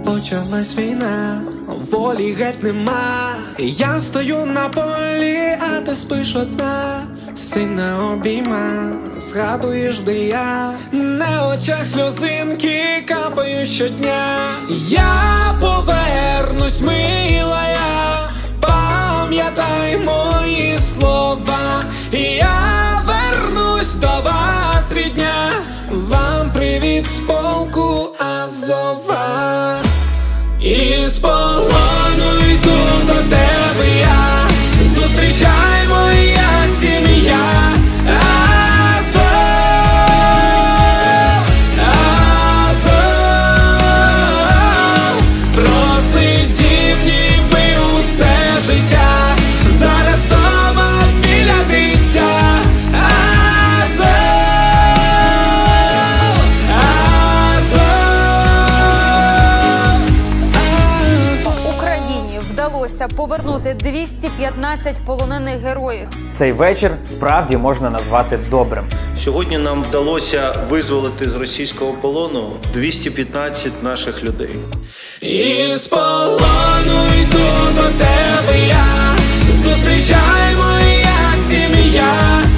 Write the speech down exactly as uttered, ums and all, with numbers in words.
почалась війна, волі геть нема. Я стою на полі, а ти спиш одна. Сина обійма, згадуєш, де я. На очах сльозинки капають щодня. Я повернусь, милая, пам'ятай мої слова. Я вернусь до вас, рідня, вам привіт з полку Азова. І з полону йду до тебе я, зустрічай моя сім'я. Азов, Азов, просидів ніби усе життя, зараз дома біля дитя. Азов, Азов. Україні вдалося повернути двісті п'ятнадцять полонених героїв. Цей вечір справді можна назвати добрим. Сьогодні нам вдалося визволити з російського полону двісті п'ятнадцять наших людей. І з полону йду до тебе я, зустрічай моя сім'я.